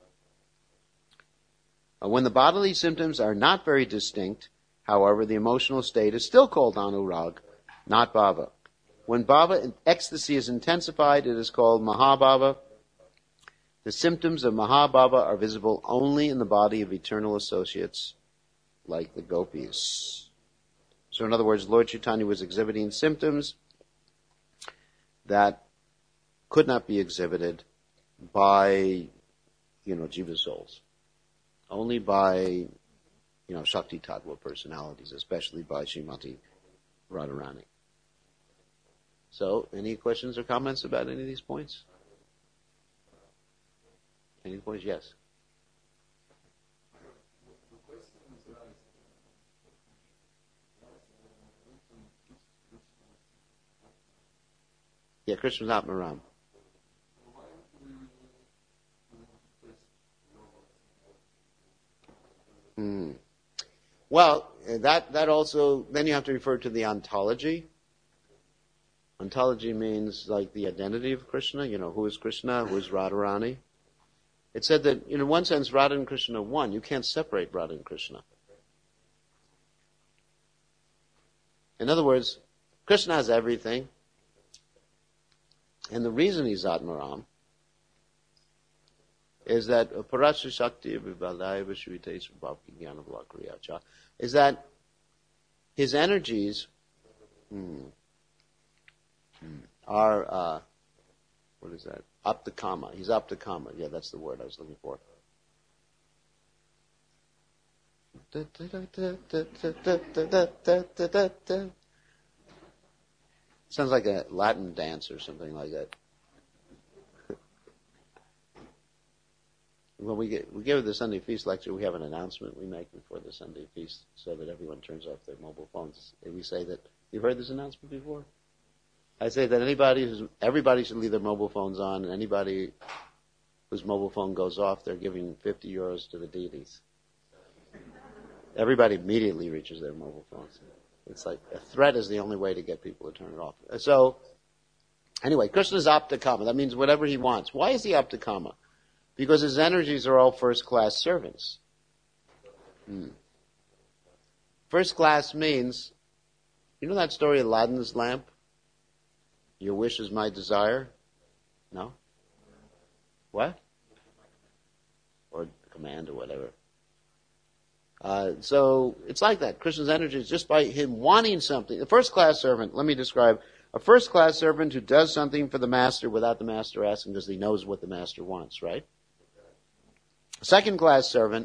Uh, when the bodily symptoms are not very distinct, however, the emotional state is still called anurag, not bhava. When bhava and ecstasy is intensified, it is called mahabhava. The symptoms of mahabhava are visible only in the body of eternal associates like the gopis. So in other words, Lord Chaitanya was exhibiting symptoms that could not be exhibited by, you know, jiva souls. Only by, you know, Shakti Tattva personalities, especially by Srimati Radharani. So, any questions or comments about any of these points? Any points? Yes. Yeah, Krishna's not Maram. Hmm. Well, that that also, then you have to refer to the ontology. Ontology means like the identity of Krishna, you know, who is Krishna, who is Radharani. It said that, in one sense, Radha and Krishna are one. You can't separate Radha and Krishna. In other words, Krishna has everything. And the reason he's Atmaram is that Parasya Shakti is that his energies hmm, are, uh, what is that? Aptakama. He's Aptakama. Yeah, that's the word I was looking for. Sounds like a Latin dance or something like that. When we get, we give the Sunday Feast lecture, we have an announcement we make before the Sunday Feast so that everyone turns off their mobile phones. And we say that, you've heard this announcement before? I say that anybody who's, everybody should leave their mobile phones on, and anybody whose mobile phone goes off, they're giving fifty euros to the deities. Everybody immediately reaches their mobile phones. It's like a threat is the only way to get people to turn it off. So, anyway, Krishna's Aptakama. That means whatever he wants. Why is he Aptakama? Because his energies are all first-class servants. Hmm. First class means, you know that story of Aladdin's lamp? Your wish is my desire? No? What? Or command or whatever. Uh, so it's like that. Krishna's energy is just by him wanting something. A first-class servant, let me describe, a first-class servant who does something for the master without the master asking because he knows what the master wants, right? A second-class servant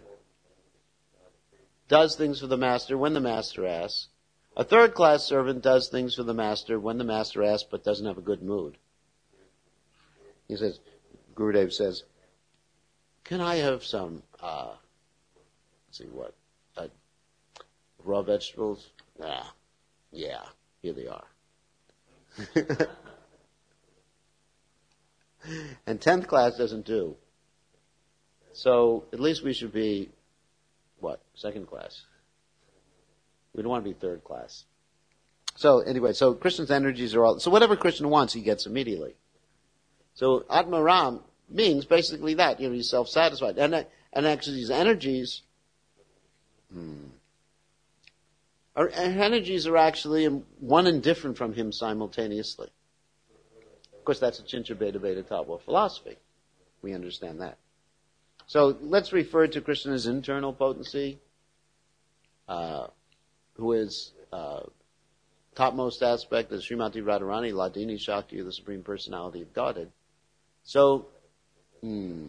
does things for the master when the master asks. A third-class servant does things for the master when the master asks but doesn't have a good mood. He says, Gurudev says, can I have some, uh, let's see what, uh, raw vegetables? Ah, yeah, here they are. And tenth class doesn't do. So at least we should be, what, second class? We don't want to be third class. So anyway, so Krishna's energies are all, so whatever Krishna wants, he gets immediately. So Atmaram means basically that, you know, he's self-satisfied. And, and actually his energies, hmm, our energies are actually one and different from him simultaneously. Of course, that's a Chincha Beta Beta Tabo philosophy. We understand that. So let's refer to Krishna's internal potency, uh, who is uh, topmost aspect of Srimati Radharani, Ladini Shakti, the Supreme Personality of Godhead. So, hmm,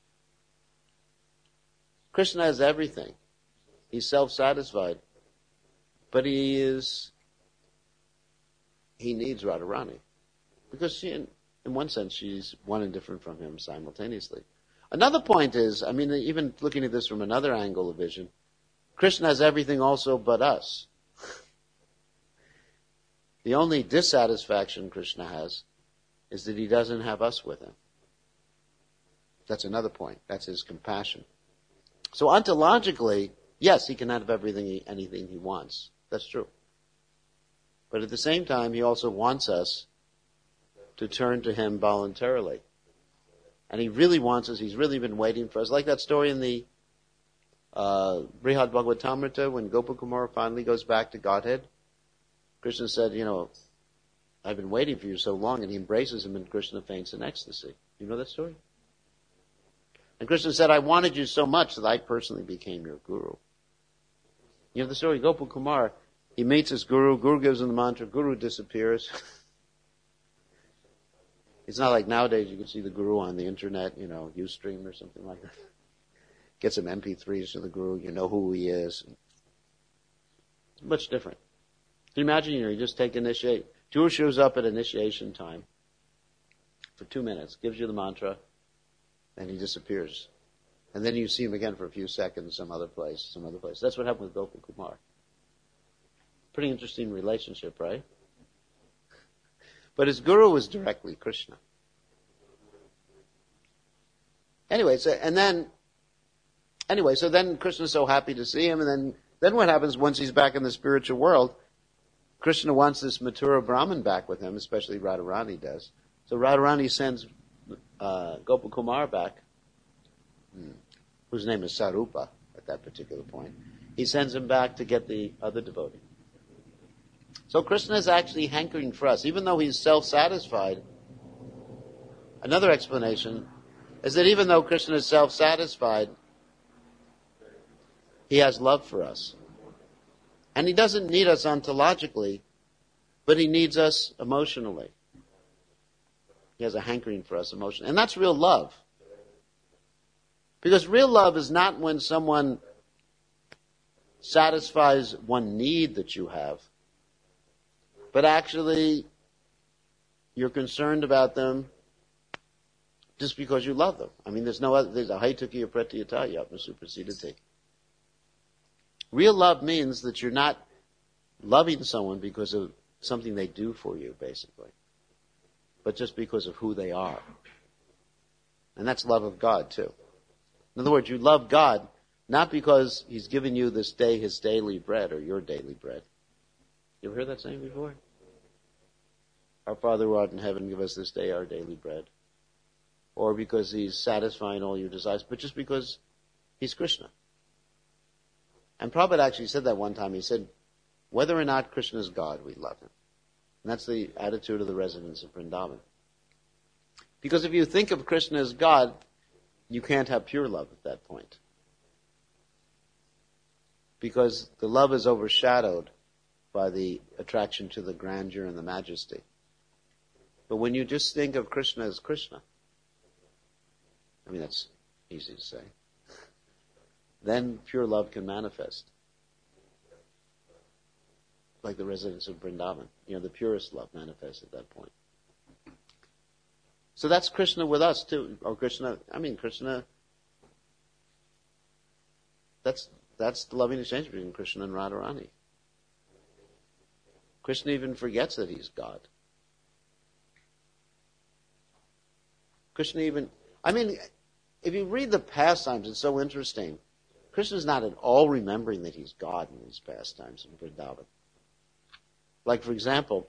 Krishna has everything. He's self-satisfied. But he is, he needs Radharani. Because she, in, in one sense, she's one and different from him simultaneously. Another point is, I mean, even looking at this from another angle of vision, Krishna has everything also but us. The only dissatisfaction Krishna has is that he doesn't have us with him. That's another point. That's his compassion. So ontologically, yes, he can have everything, he, anything he wants. That's true. But at the same time, he also wants us to turn to him voluntarily. And he really wants us, he's really been waiting for us. Like that story in the uh, Brihad Bhagavatamrita, when Gopakumara finally goes back to Godhead. Krishna said, you know, I've been waiting for you so long, and he embraces him, and Krishna faints in ecstasy. You know that story? And Krishna said, I wanted you so much that I personally became your guru. You know the story, Gopakumara, he meets his guru, guru gives him the mantra, guru disappears. It's not like nowadays you can see the guru on the internet, you know, Ustream or something like that. Get some M P threes to the guru, you know who he is. It's much different. Can you imagine, you know, you just take initiate. Guru shows up at initiation time for two minutes, gives you the mantra, and he disappears. And then you see him again for a few seconds some other place, some other place. That's what happened with Gopakumar. Pretty interesting relationship, right? But his guru was directly Krishna. Anyway, so, and then, anyway, so then Krishna's so happy to see him, and then, then what happens once he's back in the spiritual world? Krishna wants this Mathura Brahman back with him, especially Radharani does. So Radharani sends uh, Gopakumar back, hmm, whose name is Sarupa at that particular point. He sends him back to get the other devotee. So Krishna is actually hankering for us, even though he's self-satisfied. Another explanation is that even though Krishna is self-satisfied, he has love for us. And he doesn't need us ontologically, but he needs us emotionally. He has a hankering for us emotionally. And that's real love. Because real love is not when someone satisfies one need that you have, but actually You're concerned about them just because you love them. I mean, there's no other, there's a haituki apretiyata yatma supersedati. Real love means that you're not loving someone because of something they do for you, basically, but just because of who they are. And that's love of God, too. In other words, you love God not because He's given you this day His daily bread or your daily bread. You ever heard that saying before? Our Father who art in heaven, give us this day our daily bread. Or because He's satisfying all your desires, but just because He's Krishna. And Prabhupada actually said that one time. He said, whether or not Krishna is God, we love Him. And that's the attitude of the residents of Vrindavan. Because if you think of Krishna as God, you can't have pure love at that point. Because the love is overshadowed by the attraction to the grandeur and the majesty. But when you just think of Krishna as Krishna, I mean, that's easy to say, then pure love can manifest. Like the residents of Vrindavan. You know, the purest love manifests at that point. So that's Krishna with us too. Or Krishna, I mean Krishna, that's that's the loving exchange between Krishna and Radharani. Krishna even forgets that He's God. Krishna even, I mean, if you read the pastimes, it's so interesting. Krishna's not at all remembering that He's God in these pastimes in Vrindavan. Like, for example,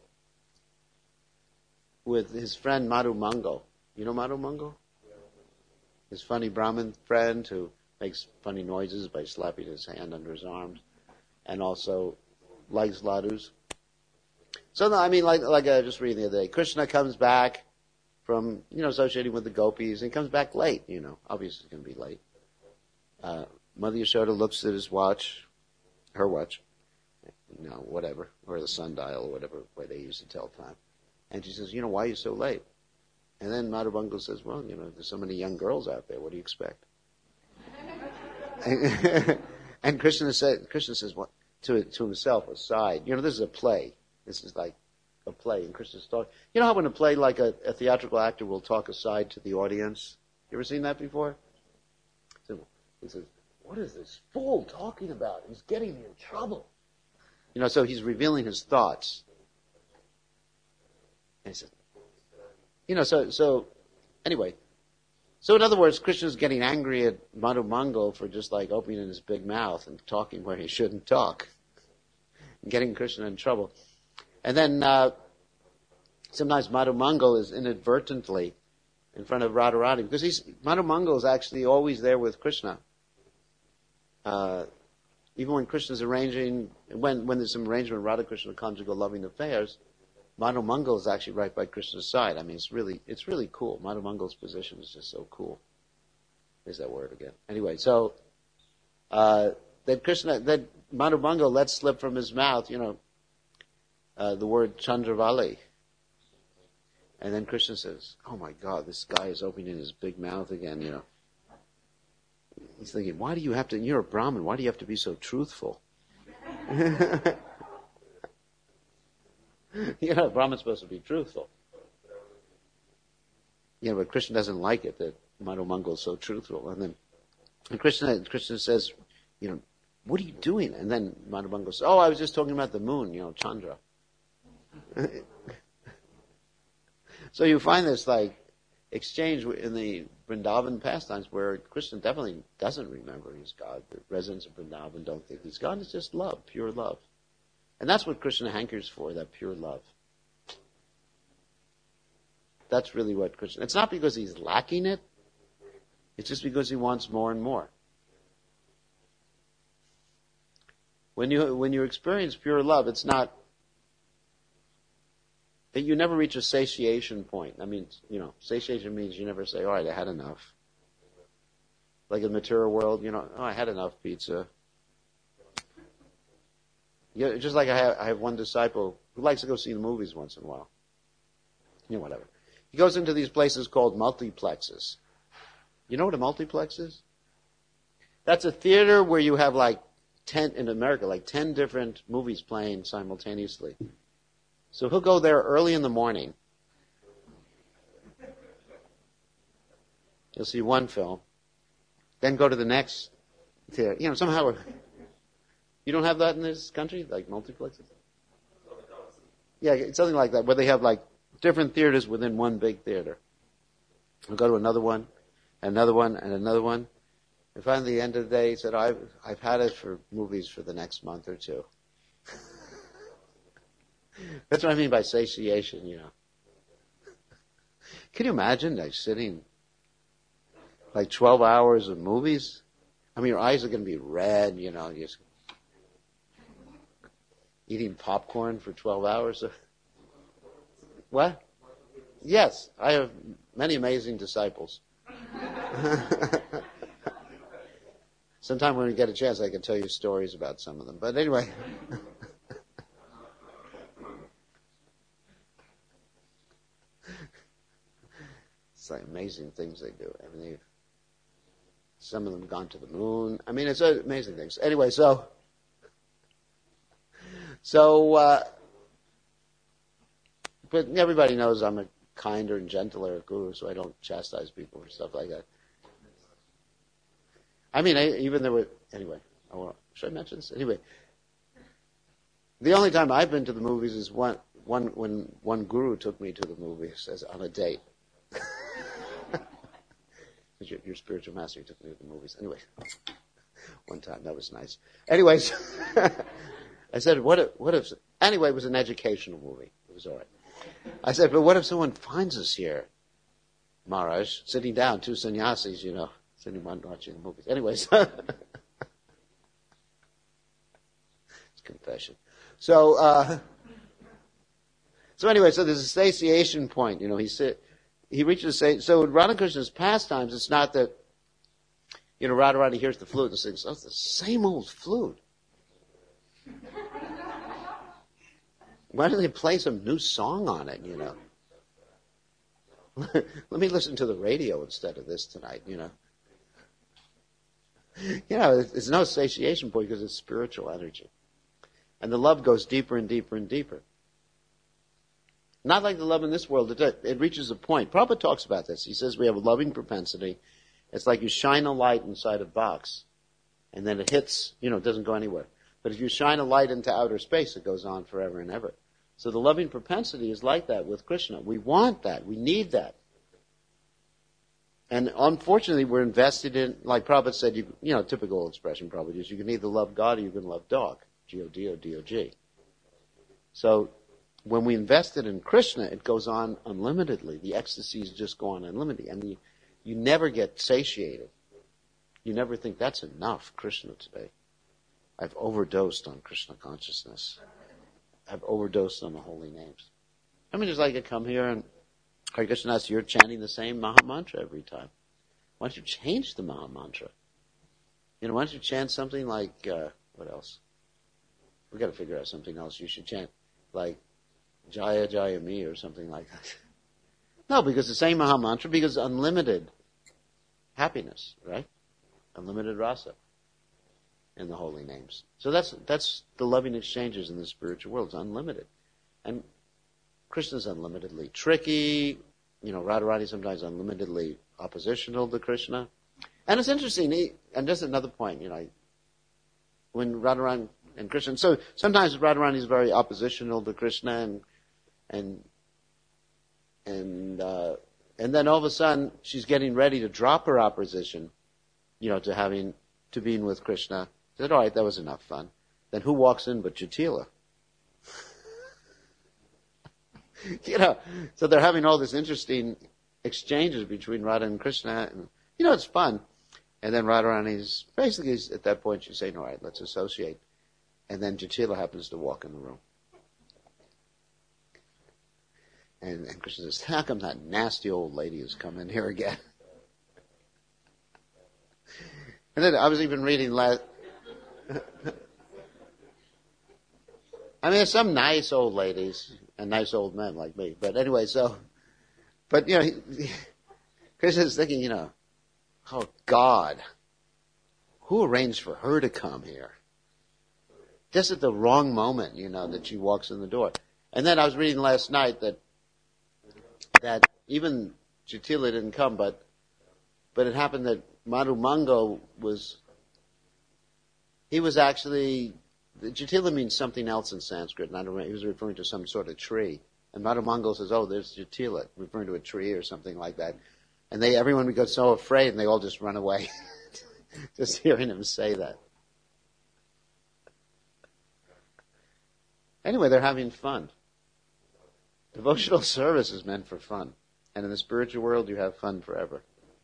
with his friend Madhu Mangal. You know Madhu Mangal? His funny Brahmin friend who makes funny noises by slapping his hand under his arms and also likes ladus. So, no, I mean, like, like I just reading the other day, Krishna comes back from, you know, associating with the gopis, and he comes back late, you know. Obviously, he's going to be late. Uh, Mother Yashoda looks at his watch, her watch, you know, whatever, or the sundial, or whatever way they used to tell time. And she says, you know, why are you so late? And then Madhu Mangal says, well, you know, there's so many young girls out there. What do you expect? and, and Krishna said, Krishna says, what to to himself aside? You know, this is a play. This is like a play, and Krishna's talking. You know how in a play, like a, a theatrical actor will talk aside to the audience? You ever seen that before? So he says, what is this fool talking about? He's getting me in trouble. You know, so he's revealing his thoughts. And he said, you know, so, so, anyway. So in other words, Krishna's getting angry at Madhu Mangal for just like opening his big mouth and talking where he shouldn't talk. And getting Krishna in trouble. And then, uh, sometimes Madhu Mangal is inadvertently in front of Radharani, because he's, Madhu Mangal is actually always there with Krishna. Uh, even when Krishna's arranging, when, when there's some arrangement, Radha Krishna conjugal loving affairs, Madhu Mangal is actually right by Krishna's side. I mean, it's really, it's really cool. Madhu Mangal's position is just so cool. There's that word again. Anyway, so, uh, that Krishna, that Madhu Mangal lets slip from his mouth, you know, uh, the word Chandravali. And then Krishna says, oh my God, this guy is opening his big mouth again, you know. He's thinking, why do you have to, you're a Brahmin, why do you have to be so truthful? You know, Brahman's supposed to be truthful. You know, but Krishna doesn't like it that Madhu Mangal is so truthful. And then and Krishna, Krishna says, you know, what are you doing? And then Madhu Mangal says, oh, I was just talking about the moon, you know, Chandra. So you find this like exchange in the Vrindavan pastimes where Krishna definitely doesn't remember he's God. The residents of Vrindavan don't think he's God. It's just love, pure love. And that's what Krishna hankers for, that pure love. That's really what Krishna... It's not because he's lacking it. It's just because he wants more and more. When you when you experience pure love, it's not... You never reach a satiation point. I mean, you know, satiation means you never say, all right, I had enough. Like in the material world, you know, oh, I had enough pizza. Yeah, just like I have, I have one disciple who likes to go see the movies once in a while. You know, whatever. He goes into these places called multiplexes. You know what a multiplex is? That's a theater where you have like ten, in America, like ten different movies playing simultaneously. So he'll go there early in the morning You'll see one film, then go to the next theater. You know, somehow, you don't have that in this country, like multiplexes? Yeah, it's something like that, where they have like different theaters within one big theater. We'll go to another one, another one, and another one. And finally, at the end of the day, he said, I've, I've had it for movies for the next month or two. That's what I mean by satiation, you know. Can you imagine, like, sitting like twelve hours of movies? I mean, your eyes are going to be red, you know, just eating popcorn for twelve hours. What? Yes, I have many amazing disciples. Sometime when we get a chance, I can tell you stories about some of them. But anyway. It's like amazing things they do. I mean, they've, some of them gone to the moon. I mean, it's amazing things. Anyway, so, so, uh, but everybody knows I'm a kinder and gentler guru, so I don't chastise people or stuff like that. I mean, I, even there were, anyway, I want, should I mention this? Anyway, the only time I've been to the movies is one, one, when one guru took me to the movies as on a date. Your, your spiritual master took me to the movies. Anyway, one time that was nice. Anyways, I said, "What if? What if?" Anyway, it was an educational movie. It was all right. I said, "But what if someone finds us here, Maharaj, sitting down, two sannyasis, you know, sitting one watching the movies?" Anyways, it's confession. So, uh, so anyway, so there's a satiation point. You know, he said. He reaches a so in Radhakrishna's pastimes, it's not that, you know, Radharani hears the flute and sings, oh, it's the same old flute. Why don't they play some new song on it, you know? Let me listen to the radio instead of this tonight, you know? You know, it's no satiation point because it's spiritual energy. And the love goes deeper and deeper and deeper. Not like the love in this world. It, it reaches a point. Prabhupada talks about this. He says we have a loving propensity. It's like you shine a light inside a box, and then it hits, you know, it doesn't go anywhere. But if you shine a light into outer space, it goes on forever and ever. So the loving propensity is like that with Krishna. We want that. We need that. And unfortunately, we're invested in, like Prabhupada said, you, you know, typical expression Prabhupada is, you can either love God or you can love dog. G O D O D O G. So, when we invested in Krishna, it goes on unlimitedly. The ecstasies just go on unlimitedly. And you, you never get satiated. You never think, that's enough, Krishna today. I've overdosed on Krishna consciousness. I've overdosed on the holy names. I mean, it's like I come here and Hare Krishna, you're chanting the same Maha Mantra every time. Why don't you change the Maha Mantra? You know, why don't you chant something like, uh, what else? We've got to figure out something else you should chant. Like, Jaya Jaya Me or something like that. No, because the same Maha Mantra, because unlimited happiness, right? Unlimited rasa in the holy names. So that's that's the loving exchanges in the spiritual world. It's unlimited. And Krishna's unlimitedly tricky. You know, Radharani sometimes unlimitedly oppositional to Krishna. And it's interesting, he, and just another point, you know, when Radharani and Krishna, so sometimes Radharani is very oppositional to Krishna, and and and uh, and then all of a sudden she's getting ready to drop her opposition, you know, to having to being with Krishna. She said, all right, that was enough fun. Then who walks in but Jatila? You know, so they're having all this interesting exchanges between Radha and Krishna, and you know, it's fun. And then Radharani's basically at that point she's saying, all right, let's associate. And then Jatila happens to walk in the room. And, and Krishna says, how come that nasty old lady has come in here again? And then I was even reading last... I mean, there's some nice old ladies and nice old men like me. But anyway, so... But, you know, he, Krishna's thinking, you know, oh, God, who arranged for her to come here? Just at the wrong moment, you know, that she walks in the door. And then I was reading last night that that even Jatila didn't come, but But it happened that Madhu Mangal was, he was actually, Jatila means something else in Sanskrit, and I don't remember, he was referring to some sort of tree. And Madhu Mangal says, oh, there's Jatila, referring to a tree or something like that. And they, everyone got so afraid, and they all just run away, just hearing him say that. Anyway, they're having fun. Devotional service is meant for fun. And in the spiritual world, you have fun forever.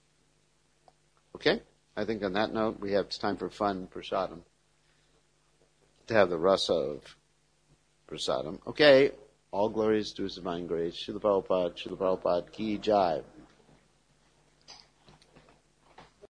Okay? I think on that note, we have it's time for fun, prasadam. To have the rasa of prasadam. Okay, all glories to His divine grace. Srila Prabhupada, Srila Prabhupada, ki jai.